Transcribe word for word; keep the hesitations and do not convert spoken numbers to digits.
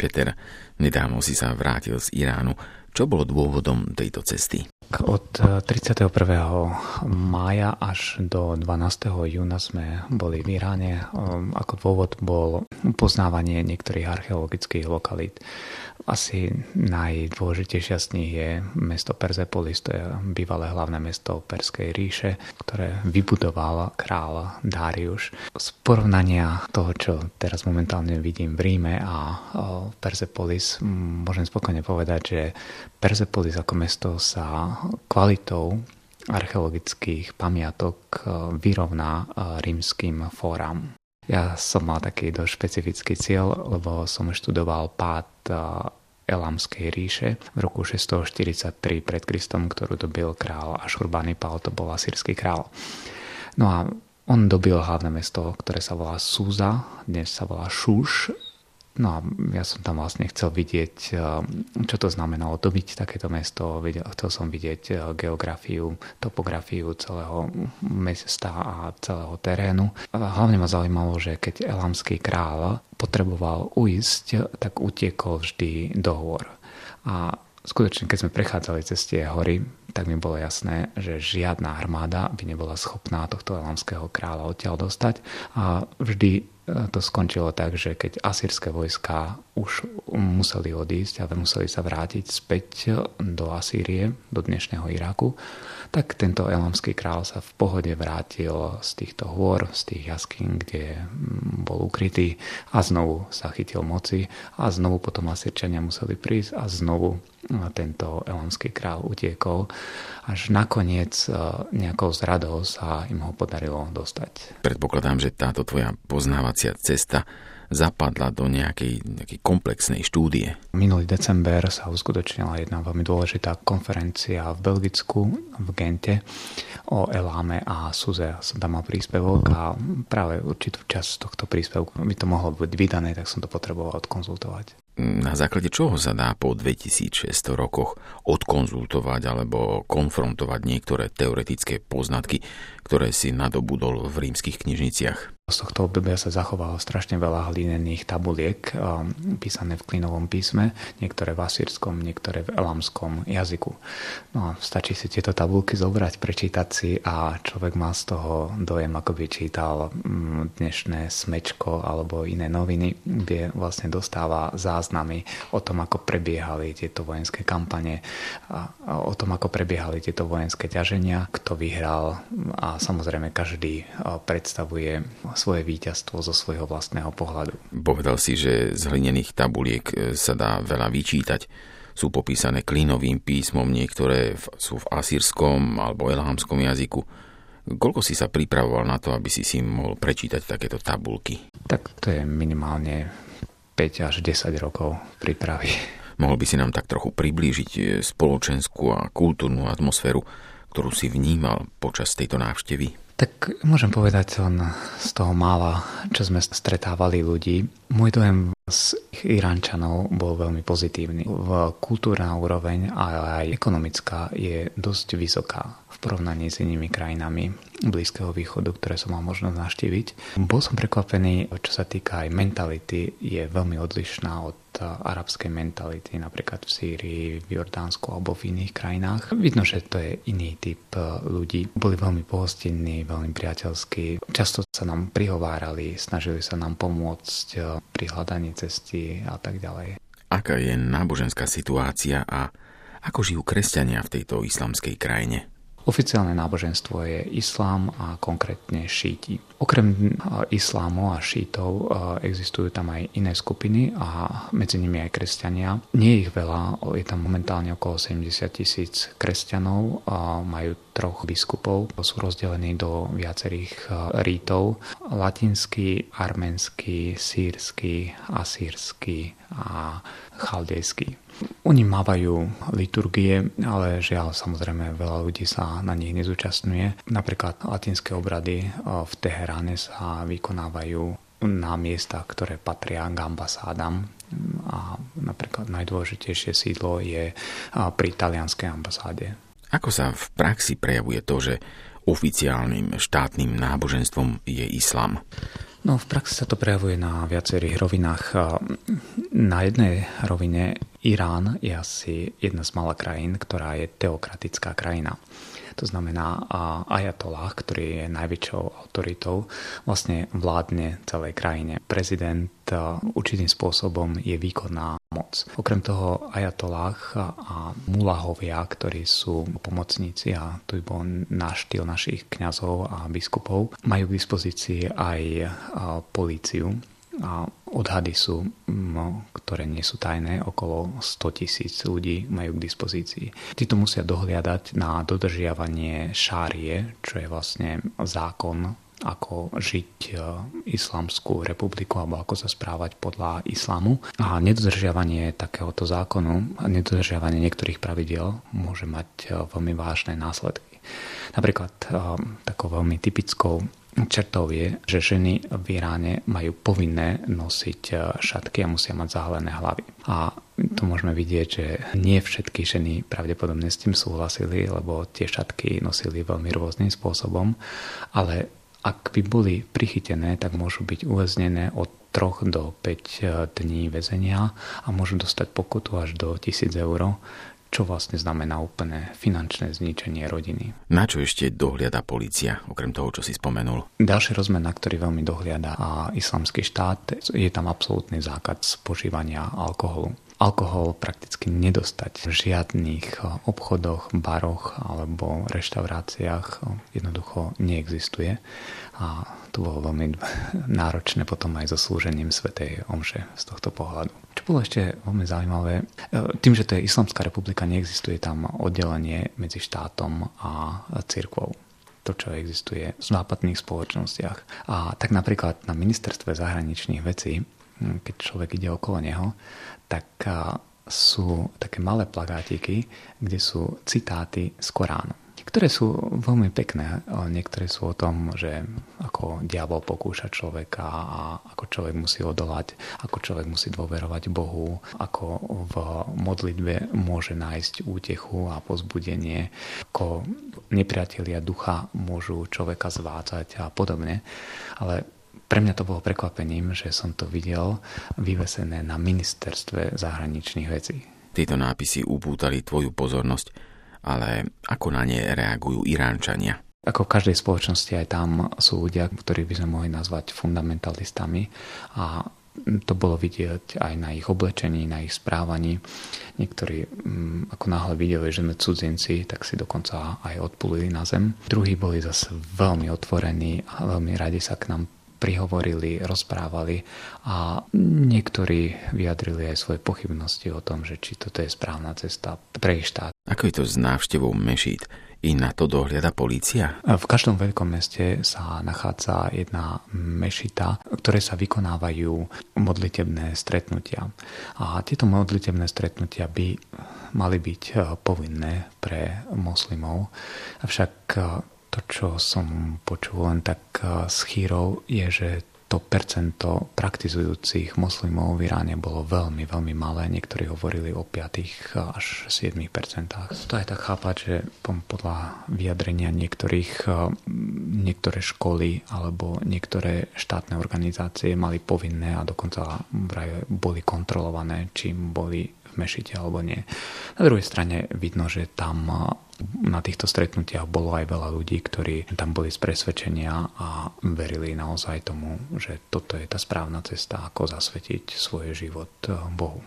Peter, nedávno si sa vrátil z Iránu. Čo bolo dôvodom tejto cesty? Od tridsiateho prvého mája až do dvanásteho júna sme boli v Iráne. Ako dôvod bol poznávanie niektorých archeologických lokalít. Asi najdôležitejšia z nich je mesto Persepolis, to je bývalé hlavné mesto Perskej ríše, ktoré vybudoval kráľ Dáriuš. Z porovnania toho, čo teraz momentálne vidím v Ríme a Persepolis, môžem spokojne povedať, že Persepolis ako mesto sa kvalitou archeologických pamiatok vyrovná rímskym fóram. Ja som mal taký dosť špecifický cieľ, lebo som študoval pád Elamskej ríše v roku šesťstoštyridsaťtri pred Kristom, ktorú dobil kráľ Ašurbanipal, to bol asýrsky kráľ. No a on dobil hlavné mesto, ktoré sa volá Súza, dnes sa volá Šúš. No a ja som tam vlastne chcel vidieť, čo to znamenalo dobiť takéto mesto. Chcel som vidieť geografiu, topografiu celého mesta a celého terénu. Hlavne ma zaujímalo, že keď elamský kráľ potreboval ujsť, tak utiekol vždy do hôr. A skutočne, keď sme prechádzali cez tie hory, tak mi bolo jasné, že žiadna armáda by nebola schopná tohto elamského kráľa odtiaľ dostať. A vždy to skončilo tak, že keď asýrske vojská už museli odísť a museli sa vrátiť späť do Asýrie, do dnešného Iraku, tak tento elamský kráľ sa v pohode vrátil z týchto hôr, z tých jaskýň, kde bol ukrytý a znovu sa chytil moci a znovu potom Asýrčania museli prísť a znovu tento elamský kráľ utiekol, až nakoniec nejakou zradou sa im ho podarilo dostať. Predpokladám, že táto tvoja poznávacia cesta zapadla do nejakej, nejakej komplexnej štúdie. Minulý december sa uskutočnila jedna veľmi dôležitá konferencia v Belgicku, v Gente, o Eláme a Suze. Som tam mal príspevok a práve určitú časť tohto príspevku by to mohlo byť vydané, tak som to potreboval odkonzultovať. Na základe čoho sa dá po dvetisícšesťsto rokoch odkonzultovať alebo konfrontovať niektoré teoretické poznatky, ktoré si nadobudol v rímskych knižniciach? Z tohto obdobia sa zachovalo strašne veľa hlinených tabuliek písané v klinovom písme, niektoré v asýrskom, niektoré v elamskom jazyku. No a stačí si tieto tabulky zobrať, prečítať si a človek má z toho dojem, ako by čítal dnešné Smečko alebo iné noviny, kde vlastne dostáva záznamy o tom, ako prebiehali tieto vojenské kampane, a o tom, ako prebiehali tieto vojenské ťaženia, kto vyhral a samozrejme každý predstavuje svoje víťazstvo zo svojho vlastného pohľadu. Povedal si, že z hlinených tabuliek sa dá veľa vyčítať. Sú popísané klínovým písmom, niektoré sú v asýrskom alebo elámskom jazyku. Koľko si sa pripravoval na to, aby si si mohol prečítať takéto tabulky? Tak to je minimálne päť až desať rokov prípravy. Mohol by si nám tak trochu priblížiť spoločenskú a kultúrnu atmosféru, ktorú si vnímal počas tejto návštevy? Tak môžem povedať len z toho mála, čo sme stretávali ľudí. Môj dojem z Iránčanov bol veľmi pozitívny. V kultúrna úroveň, ale aj ekonomická je dosť vysoká v porovnaní s inými krajinami Blízkeho východu, ktoré som mal možnosť navštíviť. Bol som prekvapený, čo sa týka aj mentality, je veľmi odlišná od arabskej mentality, napríklad v Sýrii, v Jordánsku alebo v iných krajinách. Vidno, že to je iný typ ľudí. Boli veľmi pohostinní, veľmi priateľskí. Často sa nám prihovárali, snažili sa nám pomôcť pri hľadaní cesty a tak ďalej. Aká je náboženská situácia a ako žijú kresťania v tejto islamskej krajine? Oficiálne náboženstvo je islám a konkrétne šíti. Okrem islámu a šítov existujú tam aj iné skupiny a medzi nimi aj kresťania. Nie je ich veľa, je tam momentálne okolo sedemdesiat tisíc kresťanov, majú troch biskupov, sú rozdelení do viacerých rítov. Latinský, arménsky, sírsky, asýrsky a chaldejský. Oni mávajú liturgie, ale žiaľ, samozrejme, veľa ľudí sa na nich nezúčastňuje. Napríklad latinské obrady v Teheráne sa vykonávajú na miestach, ktoré patria k ambasádam. A napríklad najdôležitejšie sídlo je pri talianskej ambasáde. Ako sa v praxi prejavuje to, že oficiálnym štátnym náboženstvom je islám? No, v praxi sa to prejavuje na viacerých rovinách. Na jednej rovine Irán je asi jedna z mála krajín, ktorá je teokratická krajina. To znamená, ajatollah, ktorý je najväčšou autoritou, vlastne vládne celej krajine. Prezident určitým spôsobom je výkonná moc. Okrem toho ajatollah a mulahovia, ktorí sú pomocníci, a tu bol náš štýl našich kňazov a biskupov, majú k dispozícii aj políciu. A odhady sú, ktoré nie sú tajné, okolo sto tisíc ľudí majú k dispozícii. Títo musia dohliadať na dodržiavanie šárie, čo je vlastne zákon, ako žiť islamskú republiku alebo ako sa správať podľa islamu. A nedodržiavanie takéhoto zákonu a nedodržiavanie niektorých pravidiel môže mať veľmi vážne následky. Napríklad takou veľmi typickou črtou je, že ženy v Iráne majú povinné nosiť šatky a musia mať zahalené hlavy. A tu môžeme vidieť, že nie všetky ženy pravdepodobne s tým súhlasili, lebo tie šatky nosili veľmi rôznym spôsobom, ale ak by boli prichytené, tak môžu byť uväznené od troch do päť dní väzenia a môžu dostať pokutu až do tisíc eur, čo vlastne znamená úplne finančné zničenie rodiny. Na čo ešte dohliada polícia, okrem toho, čo si spomenul? Ďalší rozmer, na ktorý veľmi dohliada a islamský štát, je tam absolútny zákaz spožívania alkoholu. Alkohol prakticky nedostať v žiadnych obchodoch, baroch alebo reštauráciách jednoducho neexistuje. A to bolo veľmi náročné potom aj so slúžením svätej omše z tohto pohľadu. Čo bolo ešte veľmi zaujímavé, tým, že to je Islamská republika, neexistuje tam oddelenie medzi štátom a cirkvou. To, čo existuje v západných spoločnostiach. A tak napríklad na ministerstve zahraničných vecí, keď človek ide okolo neho, tak sú také malé plagátiky, kde sú citáty z Koránu. Niektoré sú veľmi pekné, ale niektoré sú o tom, že ako diabol pokúša človeka a ako človek musí odolať, ako človek musí dôverovať Bohu, ako v modlitbe môže nájsť útechu a povzbudenie, ako nepriatelia ducha môžu človeka zvádzať a podobne. Ale pre mňa to bolo prekvapením, že som to videl vyvesené na ministerstve zahraničných vecí. Tieto nápisy upútali tvoju pozornosť, ale ako na ne reagujú Iránčania? Ako v každej spoločnosti aj tam sú ľudia, ktorých by sme mohli nazvať fundamentalistami, a to bolo vidieť aj na ich oblečení, na ich správaní. Niektorí ako náhle videli, že sme cudzinci, tak si dokonca aj odpulili na zem. Druhí boli zase veľmi otvorení a veľmi radi sa k nám prihovorili, rozprávali a niektorí vyjadrili aj svoje pochybnosti o tom, že či toto je správna cesta pre ich štát. Ako je to s návštevou mešít? I na to dohliada polícia? V každom veľkom meste sa nachádza jedna mešita, v ktorej sa vykonávajú modlitebné stretnutia. A tieto modlitebné stretnutia by mali byť povinné pre moslimov. Avšak to, čo som počul len tak z chýrov, je, že to percento praktizujúcich moslimov v Iráne bolo veľmi, veľmi malé. Niektorí hovorili o päť až sedem percentách. To aj tak chápať, že podľa vyjadrenia niektorých, niektoré školy alebo niektoré štátne organizácie mali povinné a dokonca boli kontrolované, čím boli v mešite alebo nie. Na druhej strane vidno, že tam na týchto stretnutiach bolo aj veľa ľudí, ktorí tam boli z presvedčenia a verili naozaj tomu, že toto je tá správna cesta, ako zasvetiť svoj život Bohu.